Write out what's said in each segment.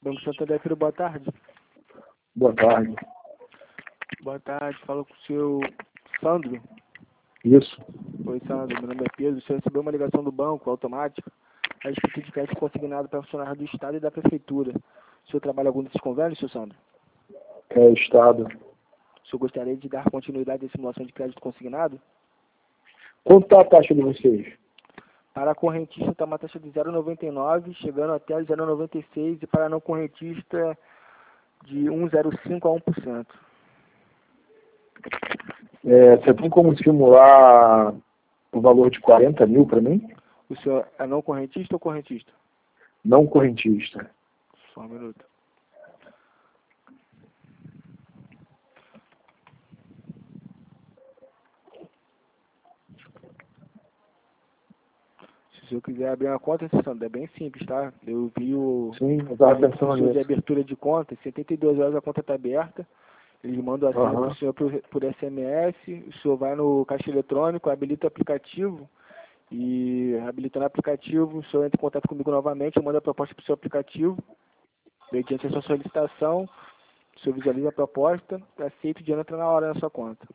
Banco Santander, filho, boa tarde. Boa tarde. Boa tarde, falo com o seu Sandro. Isso. Oi, Sandro, meu nome é Pedro. O senhor recebeu uma ligação do banco automática a respeito de crédito consignado para funcionários do Estado e da Prefeitura. O senhor trabalha em algum desses convênios, seu Sandro? É Estado. O senhor gostaria de dar continuidade à simulação de crédito consignado? Quanto está a taxa de vocês? Para a correntista está uma taxa de 0,99, chegando até 0,96, e para a não correntista de 1,05 a 1%. Você tem como simular o valor de 40 mil para mim? O senhor é não correntista ou correntista? Não correntista. Só um minuto. Se o senhor quiser abrir uma conta, Sandro, é bem simples, tá? Eu vi o Sim, eu estava pensando de nisso. abertura de conta, em 72 horas a conta está aberta. Eles mandam a senha para o senhor por SMS, o senhor vai no caixa eletrônico, habilita o aplicativo, e habilitando o aplicativo, o senhor entra em contato comigo novamente, eu mando a proposta para o seu aplicativo, mediante a sua solicitação, o senhor visualiza a proposta, aceita, o dinheiro entra na hora na sua conta.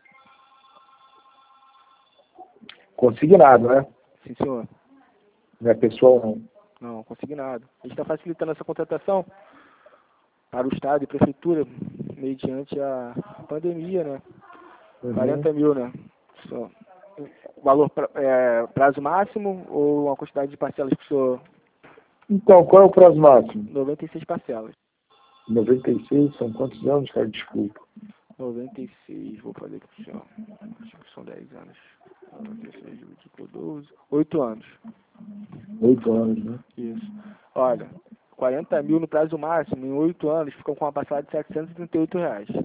Consignado, né? Sim, senhor. Não é pessoal, não. Não, consignado. A gente está facilitando essa contratação para o Estado e Prefeitura, mediante a pandemia, né? 40 mil, né? Só. Valor, prazo máximo ou uma quantidade de parcelas que o senhor... Então, qual é o prazo máximo? 96 parcelas. 96, são quantos anos, cara? Desculpa. 96, vou fazer aqui pro senhor. Acho que são 10 anos. 96 dividido por 12. 8 anos. 8 anos, né? Isso. Olha, 40 mil no prazo máximo, em 8 anos, ficam com uma parcela de R$738.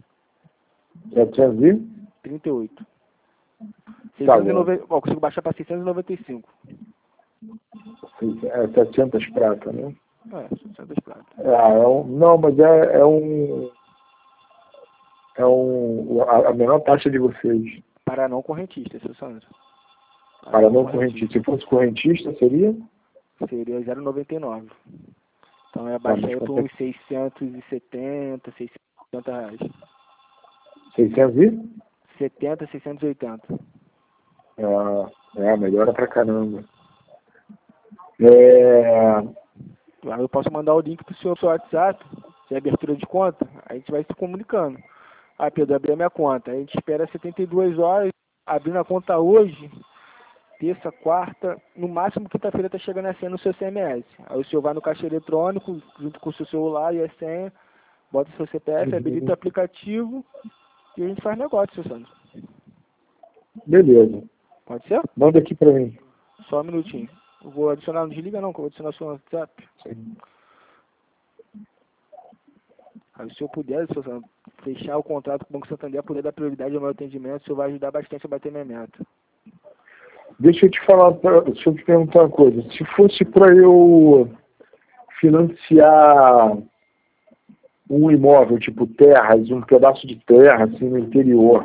738. 690, ó, consigo baixar para 695. 700 prata, né? 600 prata. Não, mas a menor taxa de vocês. Para não correntista, seu Sandro. Para não correntista. Se fosse correntista, seria? Seria 0,99. Então é baixar aí para uns 670, 680 reais. 670, 680. Melhora pra caramba. Eu posso mandar o link pro seu WhatsApp, de abertura de conta, a gente vai se comunicando. Ah, Pedro, abri a minha conta. A gente espera 72 horas, abrindo a conta hoje, terça, quarta, no máximo quinta-feira tá chegando a senha no seu CMS. Aí o senhor vai no caixa eletrônico, junto com o seu celular e a senha, bota o seu CPF, habilita o aplicativo e a gente faz negócio, seu Sandro. Beleza. Pode ser? Manda aqui pra mim. Só um minutinho. Eu vou adicionar, não desliga não, que eu vou adicionar o seu WhatsApp. Sim. Aí se eu puder, seu Sandro, fechar o contrato com o Banco Santander, poder dar prioridade ao meu atendimento, o senhor vai ajudar bastante a bater minha meta. Deixa eu te perguntar uma coisa. Se fosse para eu financiar um imóvel, tipo terras, um pedaço de terra, assim, no interior,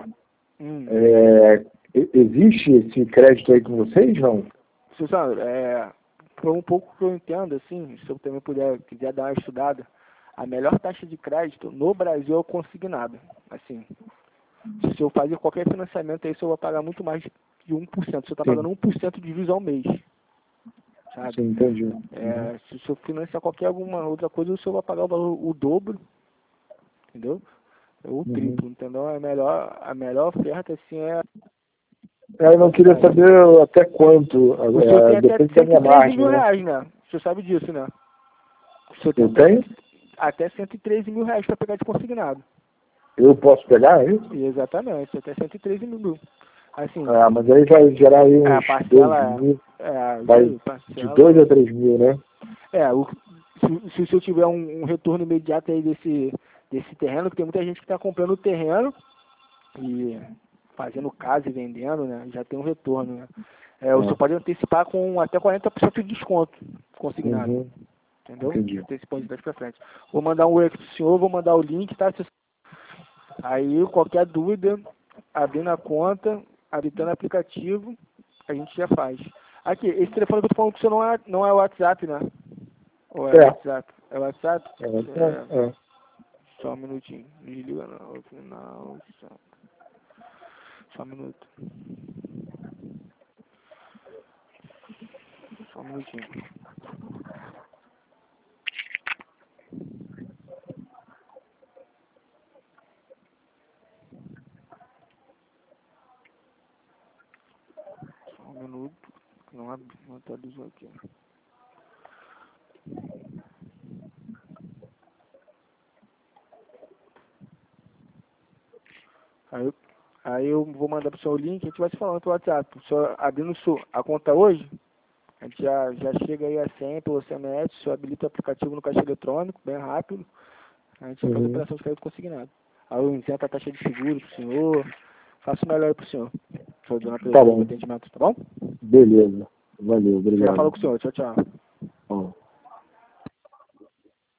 existe esse crédito aí com vocês, não? Seu Sandro, por um pouco que eu entendo, assim, se eu também quiser dar uma estudada, a melhor taxa de crédito no Brasil é o consignado. Assim, se eu fazer qualquer financiamento aí, o senhor vai pagar muito mais de 1%. O senhor está pagando 1% de juros ao mês. Sabe? Sim, entendi. Se o senhor financiar qualquer alguma outra coisa, o senhor vai pagar o dobro, entendeu? O triplo, entendeu? A melhor oferta, assim, Eu não queria saber até quanto. O senhor tem até depende da minha 113 margem, mil né? reais, né? O senhor sabe disso, né? O senhor Eu tenho? até 113 mil reais para pegar de consignado. Eu posso pegar isso? Exatamente, até 113 mil. Assim, mas aí vai gerar aí uns a parcela 2 mil. vai De 2 a 3 mil, né? Se o senhor tiver um retorno imediato aí desse terreno, porque tem muita gente que está comprando o terreno e fazendo casa e vendendo, né? Já tem um retorno, né? O senhor pode antecipar com até 40% de desconto consignado. Entendeu? Entendi. Antecipando de trás para frente. Vou mandar um oi aqui pro senhor, vou mandar o link, tá? Aí, qualquer dúvida, abrindo a conta, habilitando o aplicativo, a gente já faz. Aqui, esse telefone que eu tô falando com o senhor não é o WhatsApp, né? Ou é o WhatsApp? É o WhatsApp? É. Só um minutinho. Não desliga não. No final. Só um minuto. Só um minutinho. Só um minuto. Não atualizou aqui. Aí eu vou mandar pro senhor o link, a gente vai se falando pelo WhatsApp. O senhor abrindo a conta hoje, a gente já chega aí a 100 pelo SMS, o senhor habilita o aplicativo no caixa eletrônico, bem rápido. A gente faz a operação de crédito consignado. Aí eu isento a taxa de seguro pro senhor, faço o melhor aí pro senhor. Sou dona Tá bom. atendimento, tá bom? Beleza. Valeu, Já obrigado. falo com o senhor, tchau, tchau. Bom.